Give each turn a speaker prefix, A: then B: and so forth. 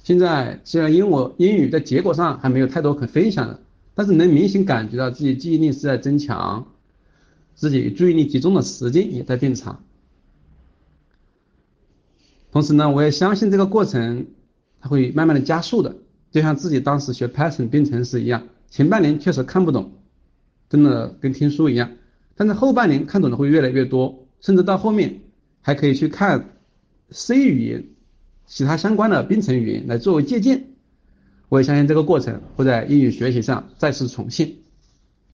A: 现在虽然英语在结果上还没有太多可分享的，但是能明显感觉到自己记忆力是在增强，自己注意力集中的时间也在变长。同时呢，我也相信这个过程它会慢慢的加速的，就像自己当时学 Python 编程式一样，前半年确实看不懂，真的跟听书一样，但是后半年看懂的会越来越多，甚至到后面还可以去看 C 语言、其他相关的编程语言来作为借鉴。我也相信这个过程会在英语学习上再次重现。